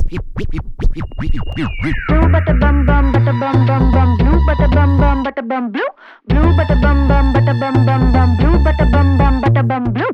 Blue butter bum bum butter bum bum bum blue butter bum bum butter bum blue butter bum bum butter bum bum bum blue butter bum bum butter bum blue.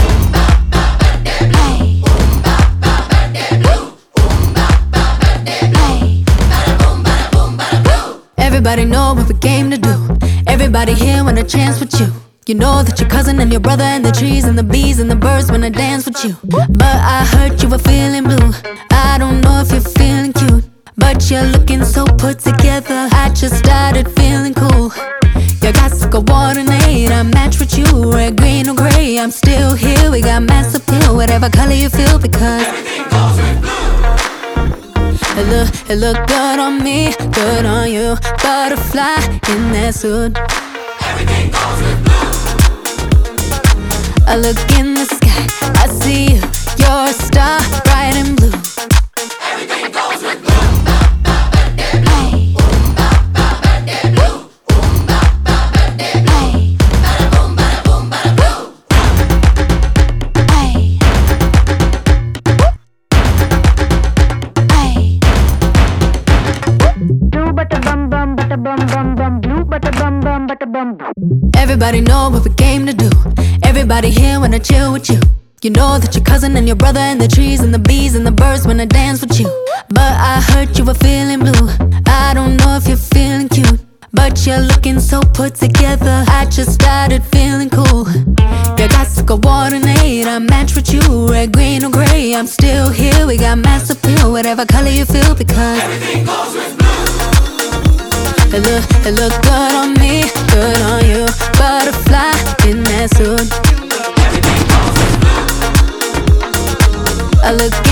Everybody know what we came to do. Everybody here want a chance with you. You know that your cousin and your brother and the trees and the bees and the birds wanna dance with you. But I heard you were feeling blue. I don't know if you're feeling cute, but you're looking so put together. I just started feeling cool. You got to go coordinate. I match with you, red, green or gray. I'm still here. We got mass appeal, whatever color you feel, because everything goes with blue. It look good on me, good on you. Butterfly in that suit. Everything goes with blue. I look in the sky, I see you. You're a star, bright and blue. Everything goes with blue. Everybody know what we came to do. Everybody here wanna chill with you. You know that your cousin and your brother and the trees and the bees and the birds wanna dance with you. But I heard you were feeling blue. I don't know if you're feeling cute, but you're looking so put together. I just started feeling cool. You got to coordinate. I match with you, red, green or gray. I'm still here. We got mass appeal, whatever color you feel, because everything goes with blue. It look good on me, good on you. Butterfly in that suit. Everything goes with blue. I look